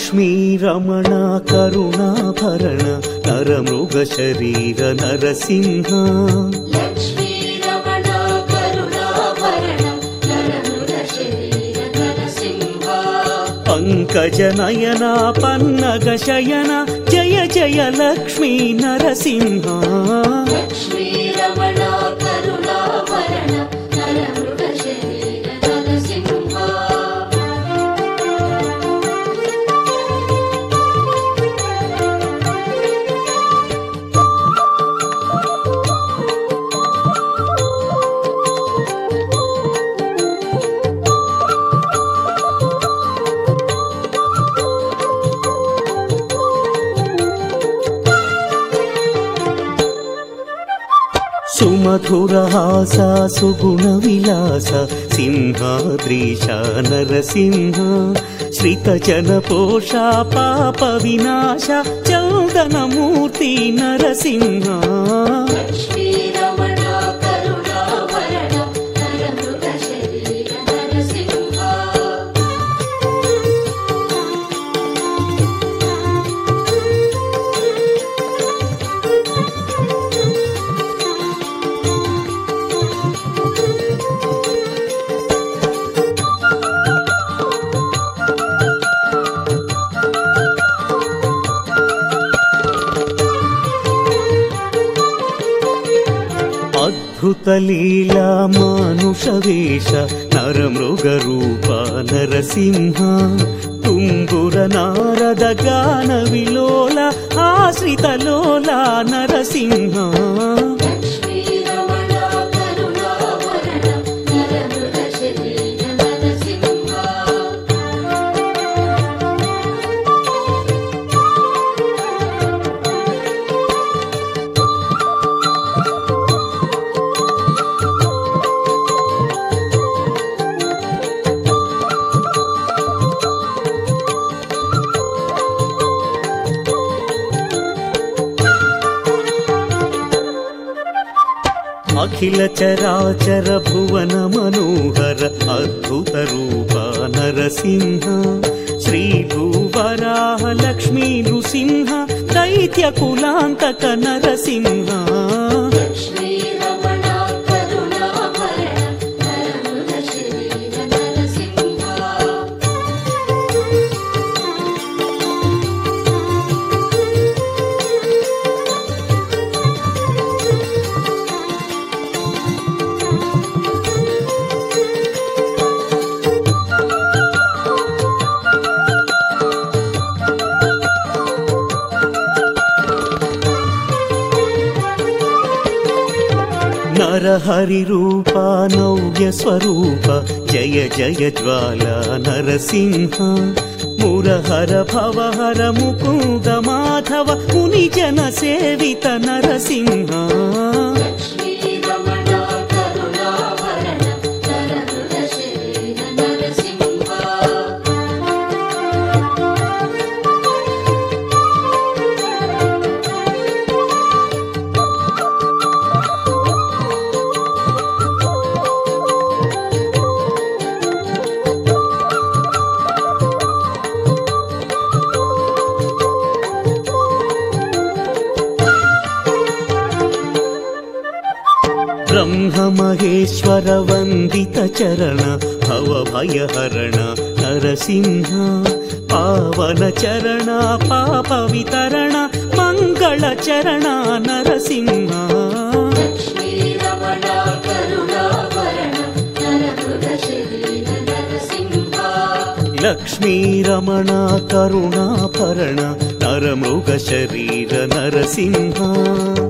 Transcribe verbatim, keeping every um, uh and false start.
లక్ష్మీ రమణ కరుణాభరణ నరమృగ శరీర నరసింహ లక్ష్మీ రమణ కరుణాభరణ నరమృగ శరీర నరసింహ పంకజ నయన పన్నగ శయన జయ జయ లక్ష్మీ నరసింహ లక్ష్మీ రమణ కరుణాభరణ నరమృగ శరీర నరసింహ సుమధురహాస సుగుణ విలాస సింహాద్రీశ నరసింహ శ్రితజన పోష పాప వినాశ చౌదనమూర్తి నరసింహ లక్ష్మీ రమణ కరుణాభరణ నరమృగ శరీర నరసింహ అద్భుత లీలా మానుష వేష నరమృగ రూప నరసింహ తుంగుర నారద గాన విలోల ఆశ్రిత లోల నరసింహ లక్ష్మీ రమణ కరుణాభరణ నరమృగ శరీర నరసింహ అఖిల చరాచర భువన మనోహర అద్భుత రూప నరసింహ శ్రీ భూవరాహ లక్ష్మీ నృసింహ దైత్య కులాంతక నరసింహ లక్ష్మీ రమణ కరుణాభరణ నరమృగ శరీర నరసింహ నరహరి రూప నవ్య స్వరూప జయ జయ జ్వాల నరసింహ మురహర భవహర ముకుంద మాధవ ముని జన సేవిత నరసింహ లక్ష్మీ రమణ కరుణాభరణ నరమృగ శరీర నరసింహ బ్రహ్మ మహేశ్వర వందిత చరణ భవ భయహరణ నరసింహ పావన చరణ పాప వితరణ మంగళ చరణ నరసింహ లక్ష్మీ రమణ కరుణాభరణ నరమృగ శరీర నరసింహ లక్ష్మీ రమణ కరుణాభరణ నరమృగ శరీర నరసింహ